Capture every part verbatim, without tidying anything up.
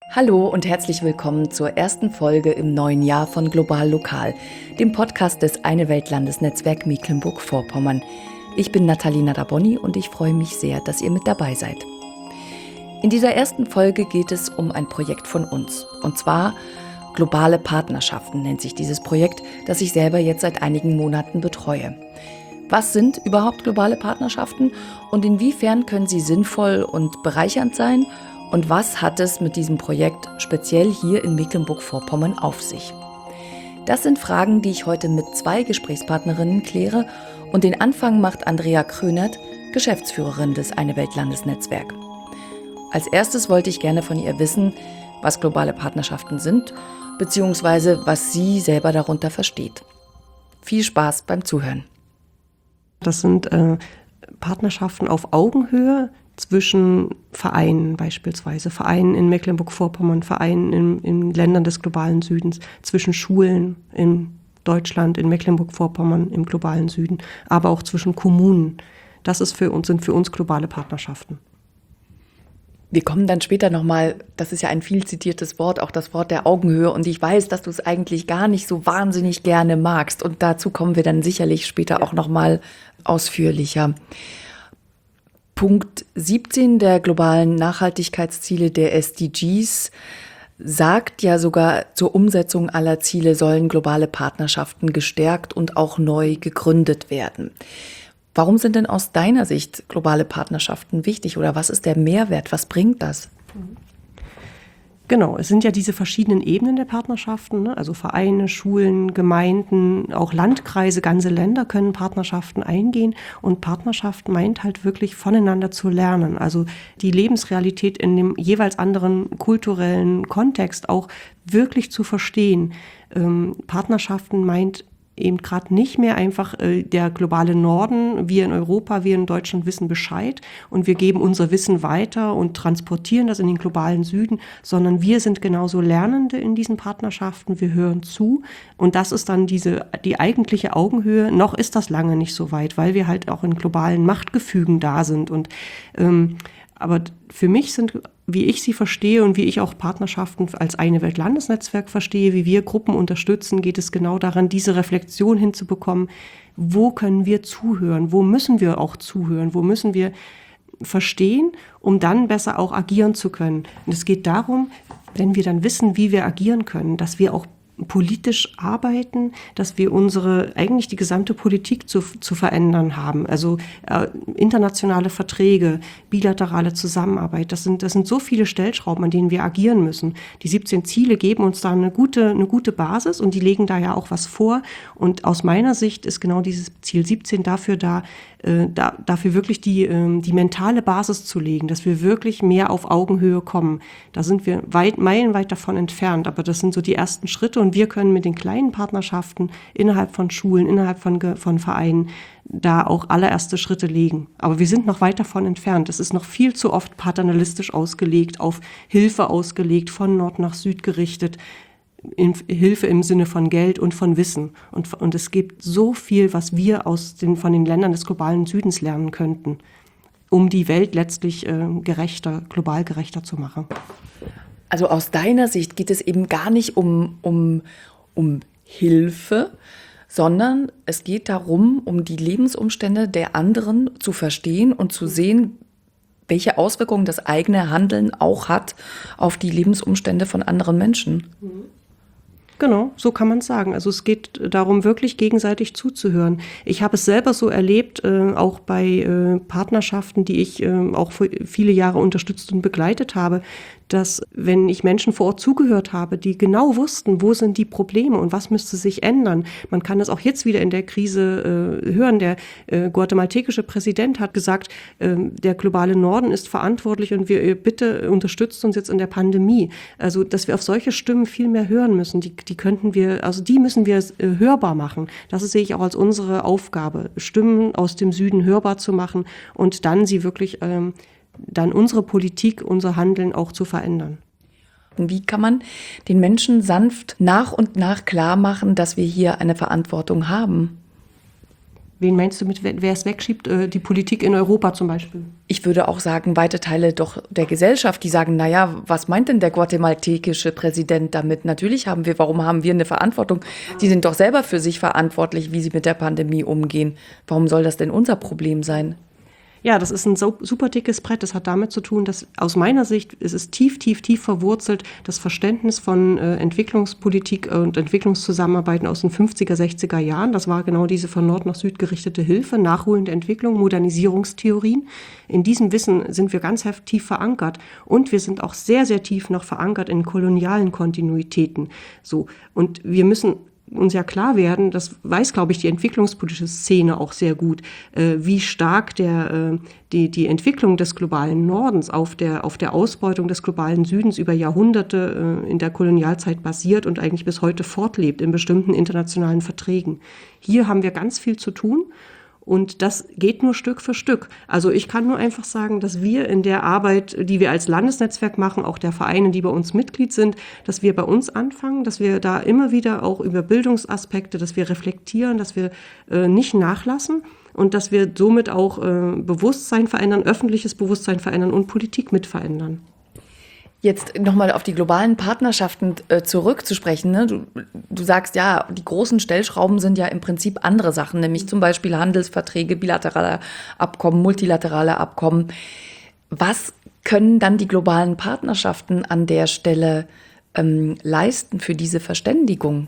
Hallo und herzlich willkommen zur ersten Folge im neuen Jahr von Global Lokal, dem Podcast des Eine Welt Landesnetzwerk Mecklenburg-Vorpommern. Ich bin Natalina Daboni und ich freue mich sehr, dass ihr mit dabei seid. In dieser ersten Folge geht es um ein Projekt von uns, und zwar Globale Partnerschaften nennt sich dieses Projekt, das ich selber jetzt seit einigen Monaten betreue. Was sind überhaupt globale Partnerschaften und inwiefern können sie sinnvoll und bereichernd sein? Und was hat es mit diesem Projekt speziell hier in Mecklenburg-Vorpommern auf sich? Das sind Fragen, die ich heute mit zwei Gesprächspartnerinnen kläre, und den Anfang macht Andrea Krönert, Geschäftsführerin des Eine Welt Landesnetzwerk. Als erstes wollte ich gerne von ihr wissen, was globale Partnerschaften sind, beziehungsweise was sie selber darunter versteht. Viel Spaß beim Zuhören. Das sind äh, Partnerschaften auf Augenhöhe zwischen Vereinen beispielsweise, Vereinen in Mecklenburg-Vorpommern, Vereinen in, in Ländern des globalen Südens, zwischen Schulen in Deutschland, in Mecklenburg-Vorpommern im globalen Süden, aber auch zwischen Kommunen. Das ist für uns, sind für uns globale Partnerschaften. Wir kommen dann später nochmal, das ist ja ein viel zitiertes Wort, auch das Wort der Augenhöhe. Und ich weiß, dass du es eigentlich gar nicht so wahnsinnig gerne magst. Und dazu kommen wir dann sicherlich später ja. auch nochmal ausführlicher. Punkt siebzehn der globalen Nachhaltigkeitsziele der S D Gs sagt ja sogar, zur Umsetzung aller Ziele sollen globale Partnerschaften gestärkt und auch neu gegründet werden. Warum sind denn aus deiner Sicht globale Partnerschaften wichtig oder was ist der Mehrwert? Was bringt das? Genau, es sind ja diese verschiedenen Ebenen der Partnerschaften, ne? Also Vereine, Schulen, Gemeinden, auch Landkreise, ganze Länder können Partnerschaften eingehen. Und Partnerschaft meint halt wirklich voneinander zu lernen. Also die Lebensrealität in dem jeweils anderen kulturellen Kontext auch wirklich zu verstehen. Ähm, Partnerschaften meint eben gerade nicht mehr einfach äh, der globale Norden, wir in Europa, wir in Deutschland wissen Bescheid und wir geben unser Wissen weiter und transportieren das in den globalen Süden, sondern wir sind genauso Lernende in diesen Partnerschaften, wir hören zu und das ist dann diese die eigentliche Augenhöhe. Noch ist das lange nicht so weit, weil wir halt auch in globalen Machtgefügen da sind und ähm, aber für mich sind, wie ich sie verstehe und wie ich auch Partnerschaften als Eine Welt Landesnetzwerk verstehe, wie wir Gruppen unterstützen, geht es genau daran, diese Reflexion hinzubekommen. Wo können wir zuhören? Wo müssen wir auch zuhören? Wo müssen wir verstehen, um dann besser auch agieren zu können? Und es geht darum, wenn wir dann wissen, wie wir agieren können, dass wir auch politisch arbeiten, dass wir unsere, eigentlich die gesamte Politik zu, zu verändern haben. Also äh, internationale Verträge, bilaterale Zusammenarbeit, das sind, das sind so viele Stellschrauben, an denen wir agieren müssen. Die siebzehn Ziele geben uns da eine gute, eine gute Basis und die legen da ja auch was vor. Und aus meiner Sicht ist genau dieses Ziel siebzehn dafür da, äh, da dafür wirklich die, äh, die mentale Basis zu legen, dass wir wirklich mehr auf Augenhöhe kommen. Da sind wir weit, meilenweit davon entfernt, aber das sind so die ersten Schritte und Und wir können mit den kleinen Partnerschaften innerhalb von Schulen, innerhalb von, von Vereinen da auch allererste Schritte legen. Aber wir sind noch weit davon entfernt. Es ist noch viel zu oft paternalistisch ausgelegt, auf Hilfe ausgelegt, von Nord nach Süd gerichtet. In Hilfe im Sinne von Geld und von Wissen. Und, und es gibt so viel, was wir aus den, von den Ländern des globalen Südens lernen könnten, um die Welt letztlich äh, gerechter, global gerechter zu machen. Also aus deiner Sicht geht es eben gar nicht um, um, um Hilfe, sondern es geht darum, um die Lebensumstände der anderen zu verstehen und zu sehen, welche Auswirkungen das eigene Handeln auch hat auf die Lebensumstände von anderen Menschen. Genau, so kann man es sagen. Also es geht darum, wirklich gegenseitig zuzuhören. Ich habe es selber so erlebt, äh, auch bei äh, Partnerschaften, die ich äh, auch für viele Jahre unterstützt und begleitet habe, dass wenn ich Menschen vor Ort zugehört habe, die genau wussten, wo sind die Probleme und was müsste sich ändern. Man kann das auch jetzt wieder in der Krise äh, hören. Der äh, guatemaltekische Präsident hat gesagt, äh, der globale Norden ist verantwortlich und wir bitte unterstützt uns jetzt in der Pandemie. Also, dass wir auf solche Stimmen viel mehr hören müssen. Die, die könnten wir, also die müssen wir äh, hörbar machen. Das sehe ich auch als unsere Aufgabe, Stimmen aus dem Süden hörbar zu machen und dann sie wirklich ähm, dann unsere Politik, unser Handeln auch zu verändern. Wie kann man den Menschen sanft nach und nach klar machen, dass wir hier eine Verantwortung haben? Wen meinst du mit, wer es wegschiebt? Die Politik in Europa zum Beispiel? Ich würde auch sagen, weite Teile doch der Gesellschaft, die sagen, naja, was meint denn der guatemaltekische Präsident damit? Natürlich haben wir, warum haben wir eine Verantwortung? Die sind doch selber für sich verantwortlich, wie sie mit der Pandemie umgehen. Warum soll das denn unser Problem sein? Ja, das ist ein super dickes Brett. Das hat damit zu tun, dass aus meiner Sicht ist es tief, tief, tief verwurzelt, das Verständnis von äh, Entwicklungspolitik und Entwicklungszusammenarbeiten aus den fünfziger, sechziger Jahren. Das war genau diese von Nord nach Süd gerichtete Hilfe, nachholende Entwicklung, Modernisierungstheorien. In diesem Wissen sind wir ganz tief verankert und wir sind auch sehr, sehr tief noch verankert in kolonialen Kontinuitäten. So. Und wir müssen uns ja klar werden, das weiß, glaube ich, die entwicklungspolitische Szene auch sehr gut, äh, wie stark der, äh, die, die Entwicklung des globalen Nordens auf der, auf der Ausbeutung des globalen Südens über Jahrhunderte äh, in der Kolonialzeit basiert und eigentlich bis heute fortlebt in bestimmten internationalen Verträgen. Hier haben wir ganz viel zu tun. Und das geht nur Stück für Stück. Also ich kann nur einfach sagen, dass wir in der Arbeit, die wir als Landesnetzwerk machen, auch der Vereine, die bei uns Mitglied sind, dass wir bei uns anfangen, dass wir da immer wieder auch über Bildungsaspekte, dass wir reflektieren, dass wir äh, nicht nachlassen und dass wir somit auch äh, Bewusstsein verändern, öffentliches Bewusstsein verändern und Politik mit verändern. Jetzt nochmal auf die globalen Partnerschaften äh, zurückzusprechen. Ne? Du, du sagst, ja, die großen Stellschrauben sind ja im Prinzip andere Sachen, nämlich zum Beispiel Handelsverträge, bilaterale Abkommen, multilaterale Abkommen. Was können dann die globalen Partnerschaften an der Stelle ähm, leisten für diese Verständigung?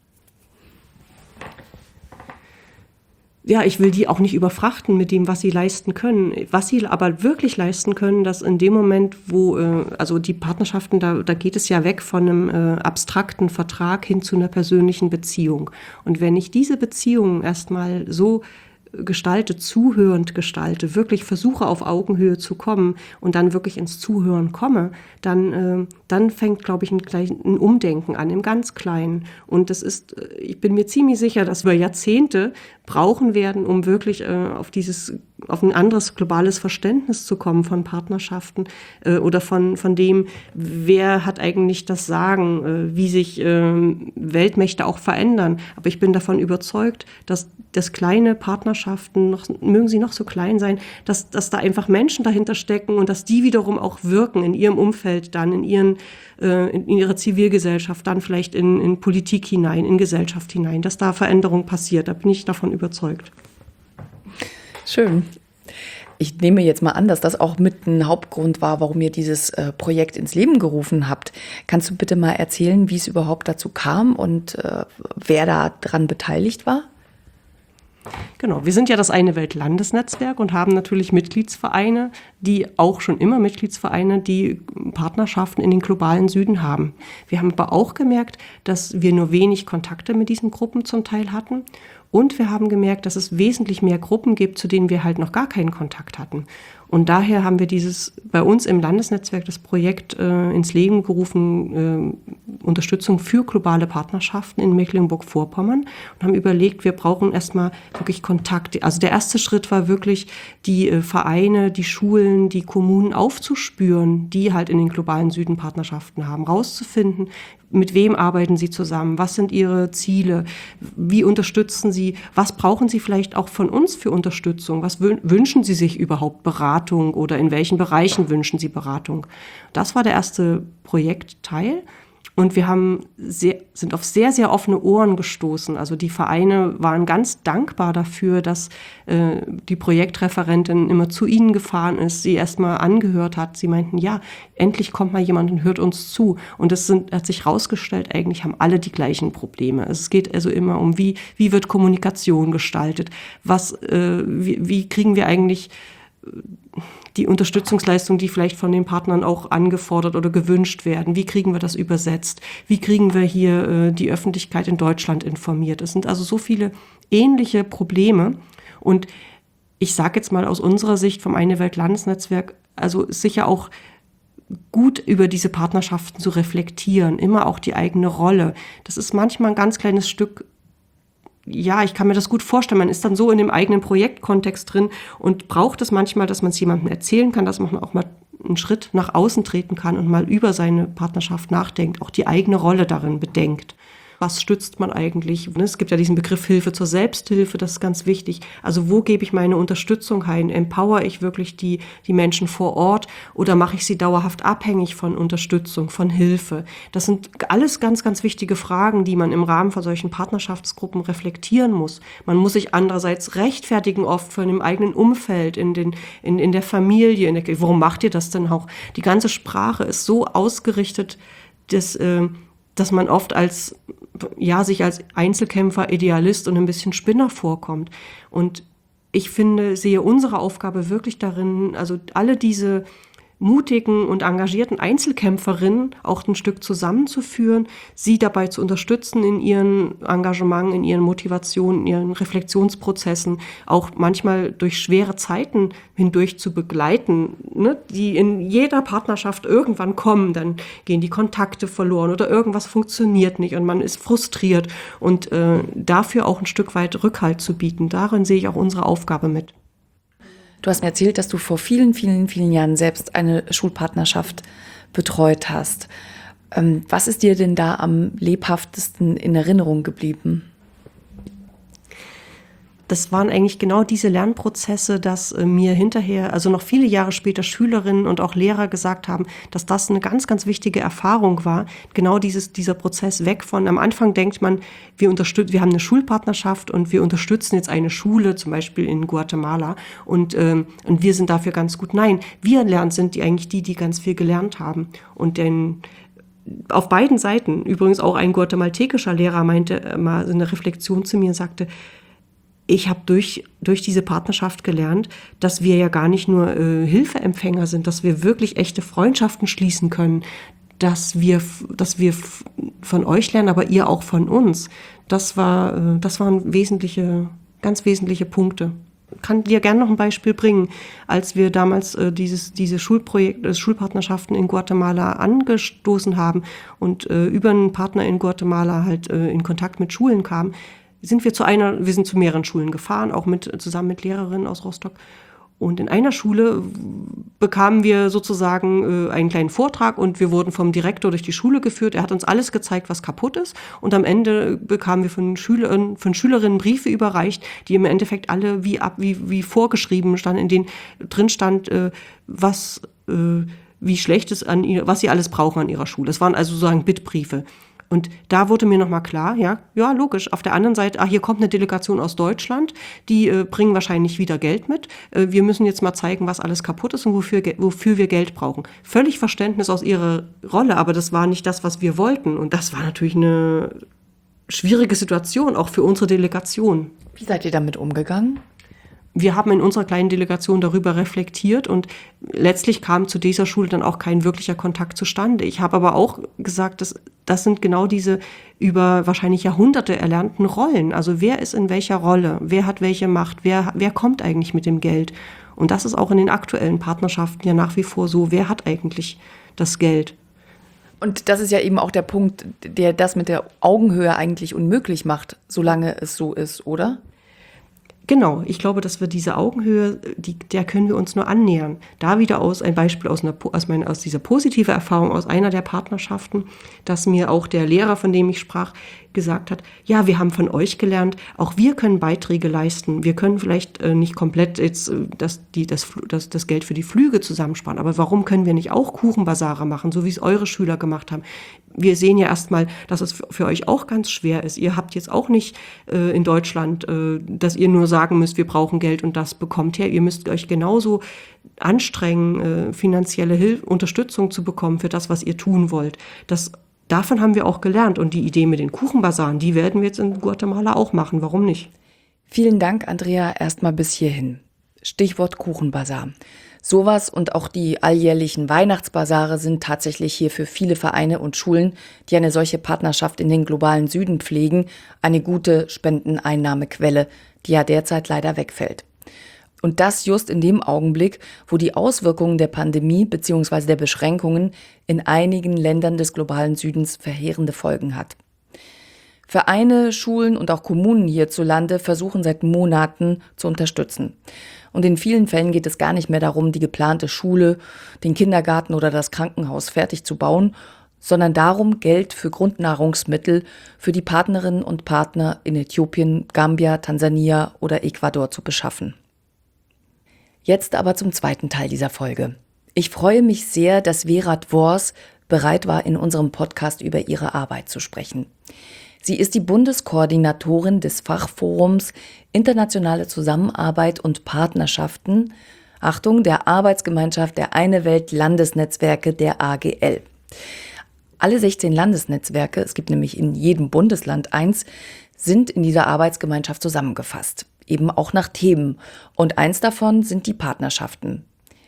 Ja, ich will die auch nicht überfrachten mit dem, was sie leisten können. Was sie aber wirklich leisten können, dass in dem Moment, wo, äh, also die Partnerschaften, da, da geht es ja weg von einem äh, abstrakten Vertrag hin zu einer persönlichen Beziehung. Und wenn ich diese Beziehung erstmal so gestalte, zuhörend gestalte, wirklich versuche auf Augenhöhe zu kommen und dann wirklich ins Zuhören komme, dann, äh, dann fängt, glaube ich, ein, ein Umdenken an, im ganz Kleinen. Und das ist, ich bin mir ziemlich sicher, dass wir Jahrzehnte brauchen werden, um wirklich äh, auf dieses, auf ein anderes globales Verständnis zu kommen von Partnerschaften äh, oder von, von dem, wer hat eigentlich das Sagen, äh, wie sich äh, Weltmächte auch verändern. Aber ich bin davon überzeugt, dass das kleine Partnerschaften, noch, mögen sie noch so klein sein, dass, dass da einfach Menschen dahinter stecken und dass die wiederum auch wirken in ihrem Umfeld dann, in ihren, äh, in ihrer Zivilgesellschaft, dann vielleicht in, in Politik hinein, in Gesellschaft hinein, dass da Veränderung passiert. Da bin ich davon überzeugt. Schön. Ich nehme jetzt mal an, dass das auch mit ein Hauptgrund war, warum ihr dieses äh, Projekt ins Leben gerufen habt. Kannst du bitte mal erzählen, wie es überhaupt dazu kam und äh, wer da dran beteiligt war? Genau, wir sind ja das Eine Welt Landesnetzwerk und haben natürlich Mitgliedsvereine, die auch schon immer Mitgliedsvereine, die Partnerschaften in den globalen Süden haben. Wir haben aber auch gemerkt, dass wir nur wenig Kontakte mit diesen Gruppen zum Teil hatten. Und wir haben gemerkt, dass es wesentlich mehr Gruppen gibt, zu denen wir halt noch gar keinen Kontakt hatten. Und daher haben wir dieses bei uns im Landesnetzwerk das Projekt äh, ins Leben gerufen, äh, Unterstützung für globale Partnerschaften in Mecklenburg-Vorpommern und haben überlegt, wir brauchen erstmal wirklich Kontakt. Also der erste Schritt war wirklich, die äh, Vereine, die Schulen, die Kommunen aufzuspüren, die halt in den globalen Süden Partnerschaften haben, rauszufinden, mit wem arbeiten sie zusammen, was sind ihre Ziele, wie unterstützen sie, was brauchen sie vielleicht auch von uns für Unterstützung, was wünschen sie sich überhaupt Beratung oder in welchen Bereichen wünschen sie Beratung. Das war der erste Projektteil. Und wir haben sehr, sind auf sehr, sehr offene Ohren gestoßen. Also die Vereine waren ganz dankbar dafür, dass äh, die Projektreferentin immer zu ihnen gefahren ist, sie erstmal angehört hat. Sie meinten, ja, endlich kommt mal jemand und hört uns zu. Und es sind, hat sich herausgestellt, eigentlich haben alle die gleichen Probleme. Es geht also immer um, wie, wie wird Kommunikation gestaltet? Was, äh, wie, wie kriegen wir eigentlich die Unterstützungsleistung, die vielleicht von den Partnern auch angefordert oder gewünscht werden. Wie kriegen wir das übersetzt? Wie kriegen wir hier äh, die Öffentlichkeit in Deutschland informiert? Es sind also so viele ähnliche Probleme. Und ich sage jetzt mal aus unserer Sicht vom Eine Welt Landesnetzwerk, also ist sicher auch gut über diese Partnerschaften zu reflektieren, immer auch die eigene Rolle. Das ist manchmal ein ganz kleines Stück. Ja, ich kann mir das gut vorstellen. Man ist dann so in dem eigenen Projektkontext drin und braucht es manchmal, dass man es jemandem erzählen kann, dass man auch mal einen Schritt nach außen treten kann und mal über seine Partnerschaft nachdenkt, auch die eigene Rolle darin bedenkt. was stützt man eigentlich? Es gibt ja diesen Begriff Hilfe zur Selbsthilfe, das ist ganz wichtig. Also wo gebe ich meine Unterstützung ein? Empower ich wirklich die, die Menschen vor Ort oder mache ich sie dauerhaft abhängig von Unterstützung, von Hilfe? Das sind alles ganz, ganz wichtige Fragen, die man im Rahmen von solchen Partnerschaftsgruppen reflektieren muss. Man muss sich andererseits rechtfertigen oft von dem eigenen Umfeld, in, den, in, in der Familie. In der, warum macht ihr das denn auch? Die ganze Sprache ist so ausgerichtet, dass, äh, dass man oft als, ja, sich als Einzelkämpfer, Idealist und ein bisschen Spinner vorkommt. Und ich finde, sehe unsere Aufgabe wirklich darin, also alle diese mutigen und engagierten Einzelkämpferinnen auch ein Stück zusammenzuführen, sie dabei zu unterstützen in ihren Engagement, in ihren Motivationen, in ihren Reflexionsprozessen, auch manchmal durch schwere Zeiten hindurch zu begleiten, ne, die in jeder Partnerschaft irgendwann kommen, dann gehen die Kontakte verloren oder irgendwas funktioniert nicht und man ist frustriert und äh, dafür auch ein Stück weit Rückhalt zu bieten. Darin sehe ich auch unsere Aufgabe mit. Du hast mir erzählt, dass du vor vielen, vielen, vielen Jahren selbst eine Schulpartnerschaft betreut hast. Was ist dir denn da am lebhaftesten in Erinnerung geblieben? Das waren eigentlich genau diese Lernprozesse, dass äh, mir hinterher, also noch viele Jahre später Schülerinnen und auch Lehrer gesagt haben, dass das eine ganz, ganz wichtige Erfahrung war. Genau dieses, dieser Prozess weg von, am Anfang denkt man, wir unterstützen, wir haben eine Schulpartnerschaft und wir unterstützen jetzt eine Schule, zum Beispiel in Guatemala und, ähm, und wir sind dafür ganz gut. Nein, wir lernen, sind die eigentlich die, die ganz viel gelernt haben. Und denn auf beiden Seiten, übrigens auch ein guatemaltekischer Lehrer meinte mal eine Reflexion zu mir und sagte, ich habe durch, durch diese Partnerschaft gelernt, dass wir ja gar nicht nur äh, Hilfeempfänger sind, dass wir wirklich echte Freundschaften schließen können, dass wir, dass wir von euch lernen, aber ihr auch von uns. Das war, äh, das waren wesentliche, ganz wesentliche Punkte. Ich kann dir gerne noch ein Beispiel bringen. Als wir damals äh, dieses, diese Schulprojekt, äh, Schulpartnerschaften in Guatemala angestoßen haben und äh, über einen Partner in Guatemala halt äh, in Kontakt mit Schulen kamen, sind wir zu einer, wir sind zu mehreren Schulen gefahren, auch mit, zusammen mit Lehrerinnen aus Rostock. Und in einer Schule bekamen wir sozusagen äh, einen kleinen Vortrag und wir wurden vom Direktor durch die Schule geführt. Er hat uns alles gezeigt, was kaputt ist. Und am Ende bekamen wir von Schülern, von Schülerinnen Briefe überreicht, die im Endeffekt alle wie ab, wie, wie vorgeschrieben standen, in denen drin stand, äh, was, äh, wie schlecht es an ihr, was sie alles brauchen an ihrer Schule. Das waren also sozusagen Bittbriefe. Und da wurde mir nochmal klar, ja, ja, logisch. Auf der anderen Seite, ah, hier kommt eine Delegation aus Deutschland, die äh, bringen wahrscheinlich wieder Geld mit. Äh, wir müssen jetzt mal zeigen, was alles kaputt ist und wofür, wofür wir Geld brauchen. Völlig Verständnis aus ihrer Rolle, aber das war nicht das, was wir wollten. Und das war natürlich eine schwierige Situation, auch für unsere Delegation. Wie seid ihr damit umgegangen? Wir haben in unserer kleinen Delegation darüber reflektiert und letztlich kam zu dieser Schule dann auch kein wirklicher Kontakt zustande. Ich habe aber auch gesagt, dass das sind genau diese über wahrscheinlich Jahrhunderte erlernten Rollen. Also wer ist in welcher Rolle? Wer hat welche Macht? Wer, wer kommt eigentlich mit dem Geld? Und das ist auch in den aktuellen Partnerschaften ja nach wie vor so. Wer hat eigentlich das Geld? Und das ist ja eben auch der Punkt, der das mit der Augenhöhe eigentlich unmöglich macht, solange es so ist, oder? Genau, ich glaube, dass wir diese Augenhöhe, die, der können wir uns nur annähern. Da wieder aus ein Beispiel aus, einer, aus, meiner, aus dieser positive Erfahrung aus einer der Partnerschaften, dass mir auch der Lehrer, von dem ich sprach, gesagt hat, ja, wir haben von euch gelernt, auch wir können Beiträge leisten. Wir können vielleicht äh, nicht komplett jetzt äh, das, die, das, das, das Geld für die Flüge zusammensparen, aber warum können wir nicht auch Kuchenbasare machen, so wie es eure Schüler gemacht haben? Wir sehen ja erstmal, dass es für, für euch auch ganz schwer ist. Ihr habt jetzt auch nicht äh, in Deutschland, äh, dass ihr nur sagen müsst, wir brauchen Geld und das bekommt her. Ihr müsst euch genauso anstrengen, äh, finanzielle Hilfe, Unterstützung zu bekommen für das, was ihr tun wollt. Das Davon haben wir auch gelernt und die Idee mit den Kuchenbasaren, die werden wir jetzt in Guatemala auch machen. Warum nicht? Vielen Dank, Andrea, erstmal bis hierhin. Stichwort Kuchenbasar. Sowas und auch die alljährlichen Weihnachtsbasare sind tatsächlich hier für viele Vereine und Schulen, die eine solche Partnerschaft in den globalen Süden pflegen, eine gute Spendeneinnahmequelle, die ja derzeit leider wegfällt. Und das just in dem Augenblick, wo die Auswirkungen der Pandemie bzw. der Beschränkungen in einigen Ländern des globalen Südens verheerende Folgen hat. Vereine, Schulen und auch Kommunen hierzulande versuchen seit Monaten zu unterstützen. Und in vielen Fällen geht es gar nicht mehr darum, die geplante Schule, den Kindergarten oder das Krankenhaus fertig zu bauen, sondern darum, Geld für Grundnahrungsmittel für die Partnerinnen und Partner in Äthiopien, Gambia, Tansania oder Ecuador zu beschaffen. Jetzt aber zum zweiten Teil dieser Folge. Ich freue mich sehr, dass Vera Dwors bereit war, in unserem Podcast über ihre Arbeit zu sprechen. Sie ist die Bundeskoordinatorin des Fachforums Internationale Zusammenarbeit und Partnerschaften, Achtung, der Arbeitsgemeinschaft der Eine Welt Landesnetzwerke der A G L. Alle sechzehn Landesnetzwerke, es gibt nämlich in jedem Bundesland eins, sind in dieser Arbeitsgemeinschaft zusammengefasst, eben auch nach Themen. Und eins davon sind die Partnerschaften.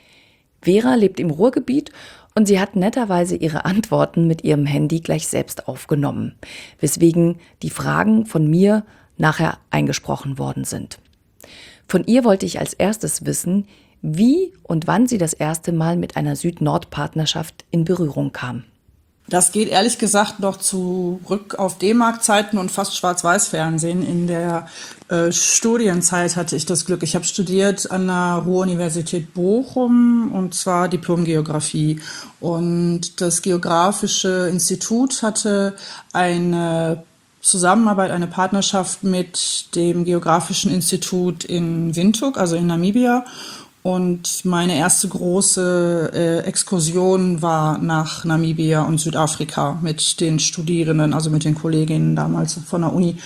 Vera lebt im Ruhrgebiet und sie hat netterweise ihre Antworten mit ihrem Handy gleich selbst aufgenommen, weswegen die Fragen von mir nachher eingesprochen worden sind. Von ihr wollte ich als erstes wissen, wie und wann sie das erste Mal mit einer Süd-Nord-Partnerschaft in Berührung kam. Das geht ehrlich gesagt noch zurück auf D-Mark-Zeiten und fast Schwarz-Weiß-Fernsehen. In der äh, Studienzeit hatte ich das Glück. Ich habe studiert an der Ruhr-Universität Bochum und zwar Diplom-Geografie. Und das Geografische Institut hatte eine Zusammenarbeit, eine Partnerschaft mit dem Geografischen Institut in Windhoek, also in Namibia. Und meine erste große äh, Exkursion war nach Namibia und Südafrika mit den Studierenden, also mit den Kolleginnen damals von der Uni.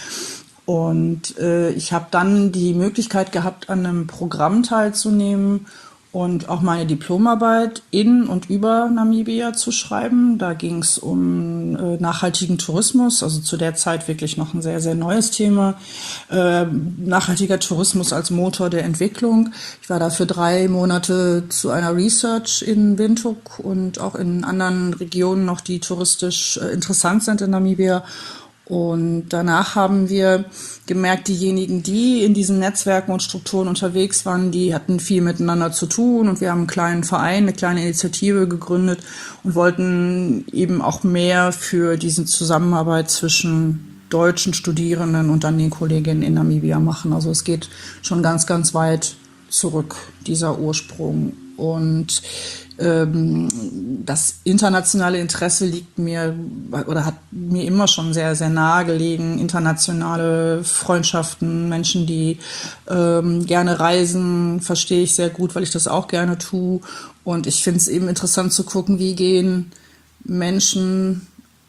Und äh, ich habe dann die Möglichkeit gehabt, an einem Programm teilzunehmen und auch meine Diplomarbeit in und über Namibia zu schreiben. Da ging es um äh, nachhaltigen Tourismus, also zu der Zeit wirklich noch ein sehr, sehr neues Thema. Äh, nachhaltiger Tourismus als Motor der Entwicklung. Ich war da für drei Monate zu einer Research in Windhoek und auch in anderen Regionen noch, die touristisch äh, interessant sind in Namibia. Und danach haben wir gemerkt, diejenigen, die in diesen Netzwerken und Strukturen unterwegs waren, die hatten viel miteinander zu tun. Und wir haben einen kleinen Verein, eine kleine Initiative gegründet und wollten eben auch mehr für diese Zusammenarbeit zwischen deutschen Studierenden und dann den Kolleginnen in Namibia machen. Also es geht schon ganz, ganz weit zurück, dieser Ursprung. Und ähm, das internationale Interesse liegt mir oder hat mir immer schon sehr, sehr nahe gelegen. Internationale Freundschaften, Menschen, die ähm, gerne reisen, verstehe ich sehr gut, weil ich das auch gerne tue. Und ich finde es eben interessant zu gucken, wie gehen Menschen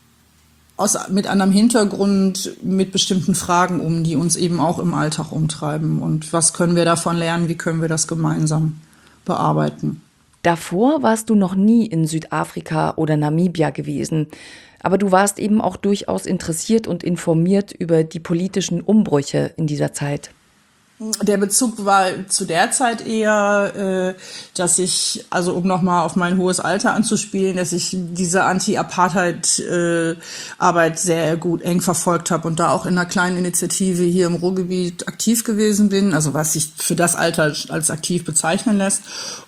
aus, mit anderem Hintergrund mit bestimmten Fragen um, die uns eben auch im Alltag umtreiben. Und was können wir davon lernen? Wie können wir das gemeinsam bearbeiten? Davor warst du noch nie in Südafrika oder Namibia gewesen, aber du warst eben auch durchaus interessiert und informiert über die politischen Umbrüche in dieser Zeit. Der Bezug war zu der Zeit eher, äh, dass ich, also um nochmal auf mein hohes Alter anzuspielen, dass ich diese Anti-Apartheid-Arbeit äh, sehr gut eng verfolgt habe und da auch in einer kleinen Initiative hier im Ruhrgebiet aktiv gewesen bin, also was sich für das Alter als aktiv bezeichnen lässt.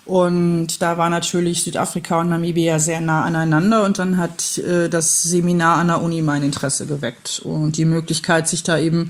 Und da war natürlich Südafrika und Namibia sehr nah aneinander und dann hat äh, das Seminar an der Uni mein Interesse geweckt und die Möglichkeit, sich da eben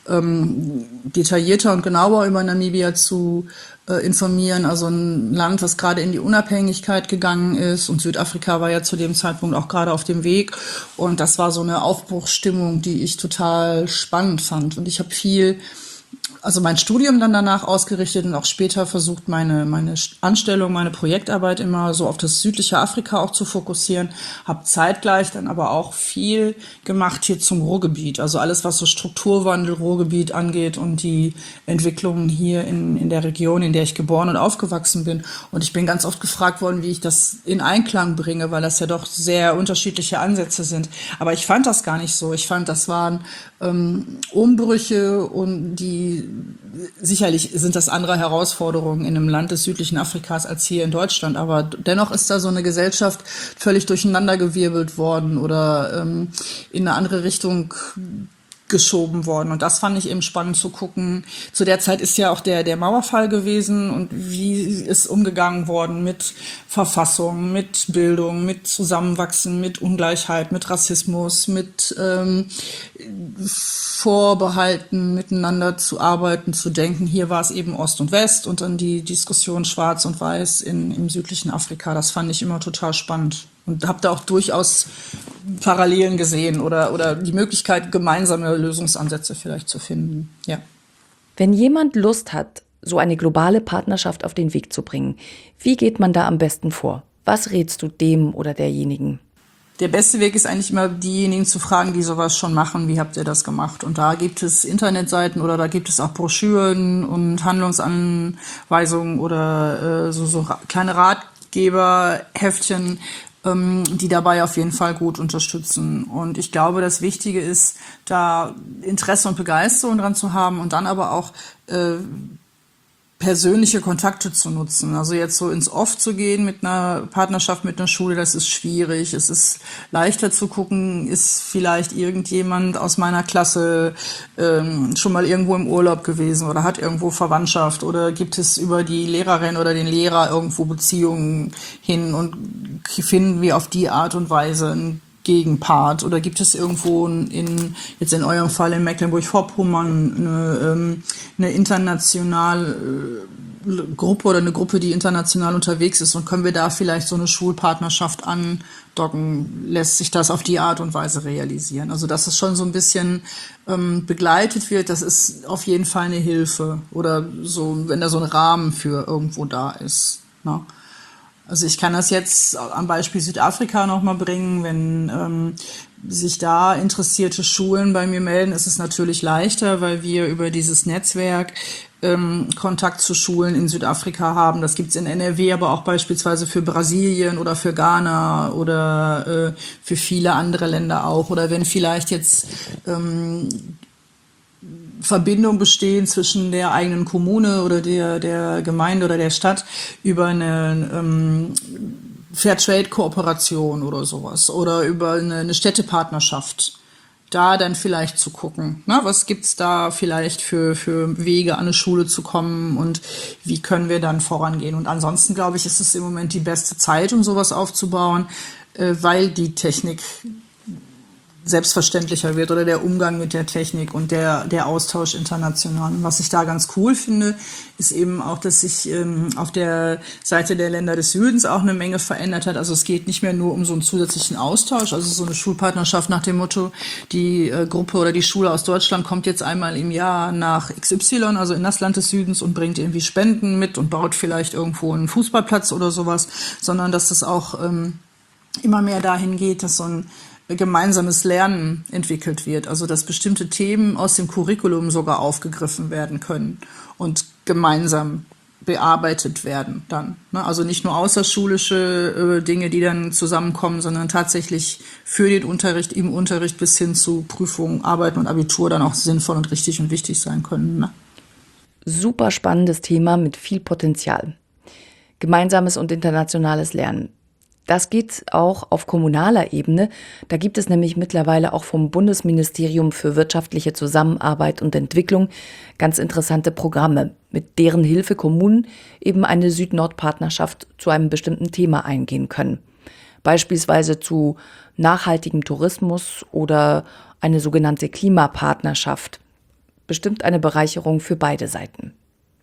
ähm, detaillierter und genauer über Namibia zu äh, informieren. Also ein Land, was gerade in die Unabhängigkeit gegangen ist und Südafrika war ja zu dem Zeitpunkt auch gerade auf dem Weg und das war so eine Aufbruchsstimmung, die ich total spannend fand und ich habe viel also mein Studium dann danach ausgerichtet und auch später versucht, meine meine Anstellung, meine Projektarbeit immer so auf das südliche Afrika auch zu fokussieren. Habe zeitgleich dann aber auch viel gemacht hier zum Ruhrgebiet. Also alles, was so Strukturwandel, Ruhrgebiet angeht und die Entwicklungen hier in in der Region, in der ich geboren und aufgewachsen bin. Und ich bin ganz oft gefragt worden, wie ich das in Einklang bringe, weil das ja doch sehr unterschiedliche Ansätze sind. Aber ich fand das gar nicht so. Ich fand, das waren ähm, Umbrüche und die sicherlich sind das andere Herausforderungen in einem Land des südlichen Afrikas als hier in Deutschland, aber dennoch ist da so eine Gesellschaft völlig durcheinandergewirbelt worden oder ähm, in eine andere Richtung geschoben worden. Und das fand ich eben spannend zu gucken. Zu der Zeit ist ja auch der, der Mauerfall gewesen und wie ist umgegangen worden mit Verfassung, mit Bildung, mit Zusammenwachsen, mit Ungleichheit, mit Rassismus, mit ähm, Vorbehalten, miteinander zu arbeiten, zu denken. Hier war es eben Ost und West und dann die Diskussion Schwarz und Weiß in, im südlichen Afrika. Das fand ich immer total spannend. Und habe da auch durchaus Parallelen gesehen oder, oder die Möglichkeit, gemeinsame Lösungsansätze vielleicht zu finden. Ja. Wenn jemand Lust hat, so eine globale Partnerschaft auf den Weg zu bringen, wie geht man da am besten vor? Was rätst du dem oder derjenigen? Der beste Weg ist eigentlich immer, diejenigen zu fragen, die sowas schon machen. Wie habt ihr das gemacht? Und da gibt es Internetseiten oder da gibt es auch Broschüren und Handlungsanweisungen oder äh, so, so kleine Ratgeberheftchen, ähm, die dabei auf jeden Fall gut unterstützen. Und ich glaube, das Wichtige ist, da Interesse und Begeisterung dran zu haben und dann aber auch äh, persönliche Kontakte zu nutzen. Also jetzt so ins Off zu gehen mit einer Partnerschaft mit einer Schule, das ist schwierig. Es ist leichter zu gucken, ist vielleicht irgendjemand aus meiner Klasse ähm, schon mal irgendwo im Urlaub gewesen oder hat irgendwo Verwandtschaft oder gibt es über die Lehrerin oder den Lehrer irgendwo Beziehungen hin und finden wir auf die Art und Weise ein Gegenpart oder gibt es irgendwo in, jetzt in eurem Fall in Mecklenburg-Vorpommern eine, ähm, eine internationale äh, Gruppe oder eine Gruppe, die international unterwegs ist und können wir da vielleicht so eine Schulpartnerschaft andocken, lässt sich das auf die Art und Weise realisieren. Also dass es schon so ein bisschen ähm, begleitet wird, das ist auf jeden Fall eine Hilfe oder so, wenn da so ein Rahmen für irgendwo da ist, ne? Also ich kann das jetzt am Beispiel Südafrika nochmal bringen. Wenn ähm, sich da interessierte Schulen bei mir melden, ist es natürlich leichter, weil wir über dieses Netzwerk ähm, Kontakt zu Schulen in Südafrika haben. Das gibt's in N R W, aber auch beispielsweise für Brasilien oder für Ghana oder äh, für viele andere Länder auch. Oder wenn vielleicht jetzt ähm, Verbindung bestehen zwischen der eigenen Kommune oder der, der Gemeinde oder der Stadt über eine ähm, Fairtrade-Kooperation oder sowas oder über eine, eine Städtepartnerschaft. Da dann vielleicht zu gucken, ne, was gibt's da vielleicht für, für Wege, an eine Schule zu kommen und wie können wir dann vorangehen. Und ansonsten, glaube ich, ist es im Moment die beste Zeit, um sowas aufzubauen, äh, weil die Technik selbstverständlicher wird oder der Umgang mit der Technik und der, der Austausch international. Und was ich da ganz cool finde, ist eben auch, dass sich ähm, auf der Seite der Länder des Südens auch eine Menge verändert hat. Also es geht nicht mehr nur um so einen zusätzlichen Austausch, also so eine Schulpartnerschaft nach dem Motto, die äh, Gruppe oder die Schule aus Deutschland kommt jetzt einmal im Jahr nach X Y, also in das Land des Südens und bringt irgendwie Spenden mit und baut vielleicht irgendwo einen Fußballplatz oder sowas, sondern dass das auch ähm, immer mehr dahin geht, dass so ein gemeinsames Lernen entwickelt wird, also dass bestimmte Themen aus dem Curriculum sogar aufgegriffen werden können und gemeinsam bearbeitet werden dann. Also nicht nur außerschulische Dinge, die dann zusammenkommen, sondern tatsächlich für den Unterricht, im Unterricht bis hin zu Prüfungen, Arbeiten und Abitur dann auch sinnvoll und richtig und wichtig sein können. Ne? Super spannendes Thema mit viel Potenzial. Gemeinsames und internationales Lernen. Das geht auch auf kommunaler Ebene. Da gibt es nämlich mittlerweile auch vom Bundesministerium für wirtschaftliche Zusammenarbeit und Entwicklung ganz interessante Programme, mit deren Hilfe Kommunen eben eine Süd-Nord-Partnerschaft zu einem bestimmten Thema eingehen können. Beispielsweise zu nachhaltigem Tourismus oder eine sogenannte Klimapartnerschaft. Bestimmt eine Bereicherung für beide Seiten.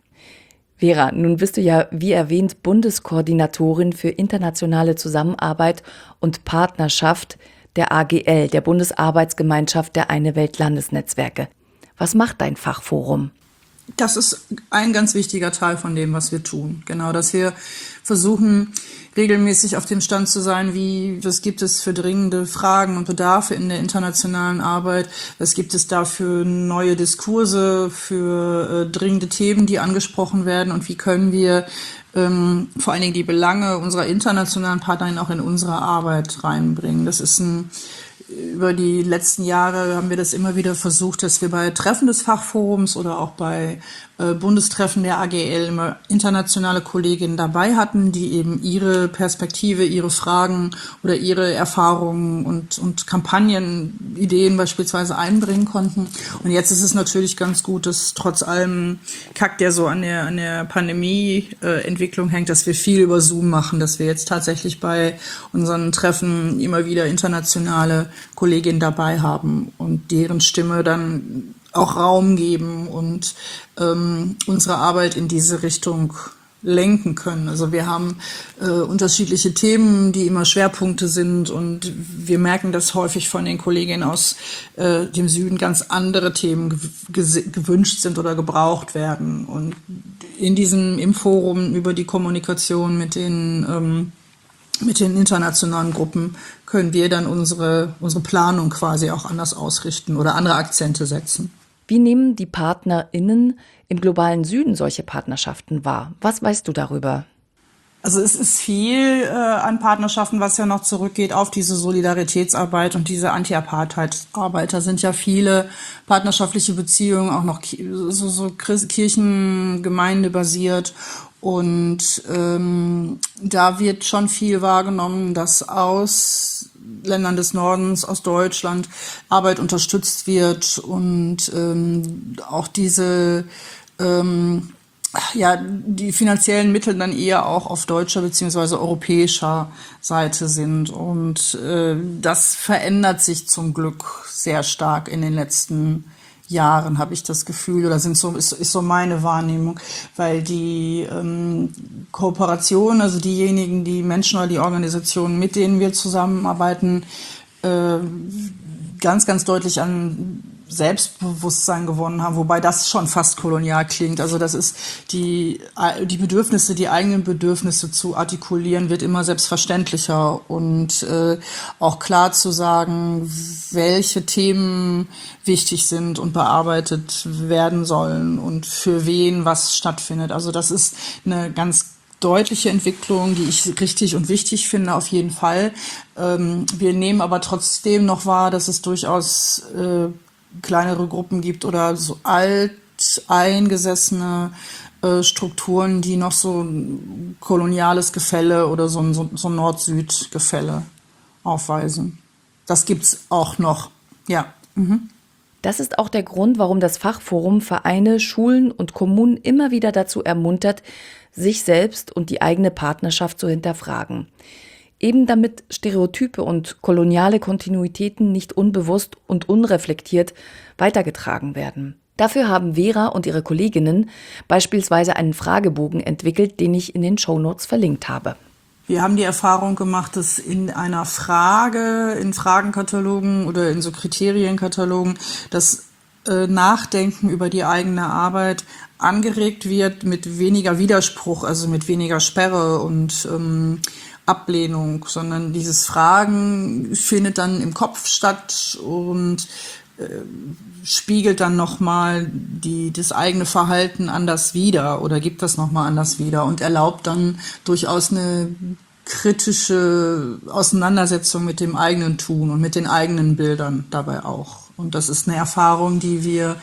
Vera, nun bist du ja, wie erwähnt, Bundeskoordinatorin für internationale Zusammenarbeit und Partnerschaft der A G L, der Bundesarbeitsgemeinschaft der Eine Welt Landesnetzwerke. Was macht dein Fachforum? Das ist ein ganz wichtiger Teil von dem, was wir tun. Genau, dass wir versuchen, regelmäßig auf dem Stand zu sein, wie, was gibt es für dringende Fragen und Bedarfe in der internationalen Arbeit, was gibt es da für neue Diskurse, für äh, dringende Themen, die angesprochen werden und wie können wir ähm, vor allen Dingen die Belange unserer internationalen Partner auch in unsere Arbeit reinbringen. Das ist ein Über die letzten Jahre haben wir das immer wieder versucht, dass wir bei Treffen des Fachforums oder auch bei äh, Bundestreffen der A G L immer internationale Kolleginnen dabei hatten, die eben ihre Perspektive, ihre Fragen oder ihre Erfahrungen und, und Kampagnen, Ideen beispielsweise einbringen konnten. Und jetzt ist es natürlich ganz gut, dass trotz allem Kack, der so an der, an der Pandemie-Entwicklung hängt, dass wir viel über Zoom machen, dass wir jetzt tatsächlich bei unseren Treffen immer wieder internationale Kolleginnen dabei haben und deren Stimme dann auch Raum geben und ähm, unsere Arbeit in diese Richtung lenken können. Also wir haben äh, unterschiedliche Themen, die immer Schwerpunkte sind, und wir merken, dass häufig von den Kolleginnen aus äh, dem Süden ganz andere Themen gew- gewünscht sind oder gebraucht werden. Und in diesem im Forum über die Kommunikation mit den ähm, mit den internationalen Gruppen können wir dann unsere unsere Planung quasi auch anders ausrichten oder andere Akzente setzen. Wie nehmen die PartnerInnen im globalen Süden solche Partnerschaften wahr? Was weißt du darüber? Also es ist viel äh, an Partnerschaften, was ja noch zurückgeht auf diese Solidaritätsarbeit und diese Anti-Apartheid-Arbeit. Da sind ja viele partnerschaftliche Beziehungen auch noch ki- so, so Kirchengemeinde basiert. Und ähm, da wird schon viel wahrgenommen, dass aus Ländern des Nordens, aus Deutschland Arbeit unterstützt wird, und ähm, auch diese ähm, ja, die finanziellen Mittel dann eher auch auf deutscher beziehungsweise europäischer Seite sind. Und äh, das verändert sich zum Glück sehr stark in den letzten Jahren, habe ich das Gefühl, oder sind so ist, ist so meine Wahrnehmung, weil die ähm, Kooperation, also diejenigen, die Menschen oder die Organisationen, mit denen wir zusammenarbeiten, äh, ganz, ganz deutlich an Selbstbewusstsein gewonnen haben, wobei das schon fast kolonial klingt. Also das ist die, die Bedürfnisse, die eigenen Bedürfnisse zu artikulieren, wird immer selbstverständlicher, und äh, auch klar zu sagen, welche Themen wichtig sind und bearbeitet werden sollen und für wen was stattfindet. Also das ist eine ganz deutliche Entwicklung, die ich richtig und wichtig finde, auf jeden Fall. Ähm, wir nehmen aber trotzdem noch wahr, dass es durchaus äh, kleinere Gruppen gibt oder so alteingesessene äh, Strukturen, die noch so ein koloniales Gefälle oder so ein, so, so ein Nord-Süd-Gefälle aufweisen. Das gibt's auch noch, ja. Mhm. Das ist auch der Grund, warum das Fachforum Vereine, Schulen und Kommunen immer wieder dazu ermuntert, sich selbst und die eigene Partnerschaft zu hinterfragen. Eben damit Stereotype und koloniale Kontinuitäten nicht unbewusst und unreflektiert weitergetragen werden. Dafür haben Vera und ihre Kolleginnen beispielsweise einen Fragebogen entwickelt, den ich in den Shownotes verlinkt habe. Wir haben die Erfahrung gemacht, dass in einer Frage, in Fragenkatalogen oder in so Kriterienkatalogen, das äh, Nachdenken über die eigene Arbeit angeregt wird mit weniger Widerspruch, also mit weniger Sperre und ähm, Ablehnung, sondern dieses Fragen findet dann im Kopf statt und äh, spiegelt dann nochmal die, das eigene Verhalten anders wider oder gibt das nochmal anders wider und erlaubt dann durchaus eine kritische Auseinandersetzung mit dem eigenen Tun und mit den eigenen Bildern dabei auch. Und das ist eine Erfahrung, die wir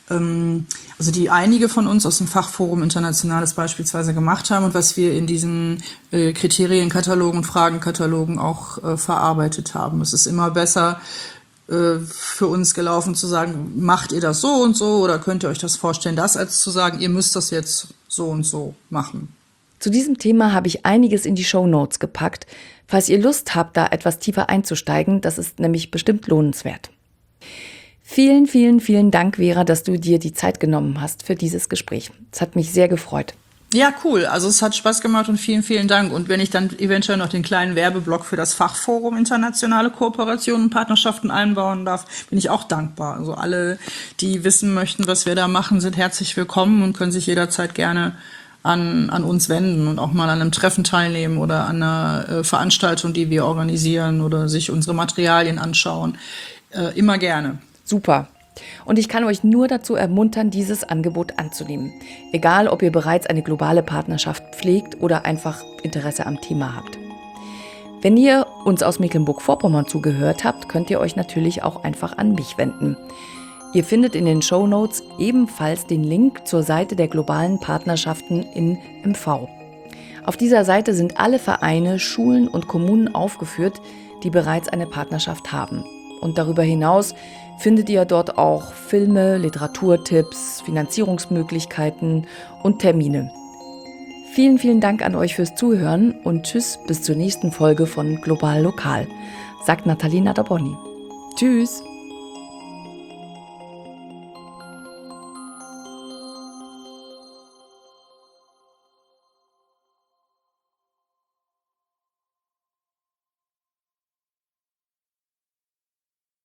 also die einige von uns aus dem Fachforum Internationales beispielsweise gemacht haben und was wir in diesen äh, Kriterienkatalogen und Fragenkatalogen auch äh, verarbeitet haben. Es ist immer besser äh, für uns gelaufen zu sagen, macht ihr das so und so oder könnt ihr euch das vorstellen, das, als zu sagen, ihr müsst das jetzt so und so machen. Zu diesem Thema habe ich einiges in die Shownotes gepackt. Falls ihr Lust habt, da etwas tiefer einzusteigen, das ist nämlich bestimmt lohnenswert. Vielen, vielen, vielen Dank, Vera, dass du dir die Zeit genommen hast für dieses Gespräch. Es hat mich sehr gefreut. Ja, cool. Also es hat Spaß gemacht und vielen, vielen Dank. Und wenn ich dann eventuell noch den kleinen Werbeblock für das Fachforum Internationale Kooperationen und Partnerschaften einbauen darf, bin ich auch dankbar. Also alle, die wissen möchten, was wir da machen, sind herzlich willkommen und können sich jederzeit gerne an, an uns wenden und auch mal an einem Treffen teilnehmen oder an einer äh, Veranstaltung, die wir organisieren oder sich unsere Materialien anschauen. Äh, immer gerne. Super. Und ich kann euch nur dazu ermuntern, dieses Angebot anzunehmen. Egal, ob ihr bereits eine globale Partnerschaft pflegt oder einfach Interesse am Thema habt. Wenn ihr uns aus Mecklenburg-Vorpommern zugehört habt, könnt ihr euch natürlich auch einfach an mich wenden. Ihr findet in den Shownotes ebenfalls den Link zur Seite der globalen Partnerschaften in M V. Auf dieser Seite sind alle Vereine, Schulen und Kommunen aufgeführt, die bereits eine Partnerschaft haben. Und darüber hinaus findet ihr dort auch Filme, Literaturtipps, Finanzierungsmöglichkeiten und Termine. Vielen, vielen Dank an euch fürs Zuhören und tschüss bis zur nächsten Folge von Global Lokal, sagt Nathalie Nadabonny. Tschüss!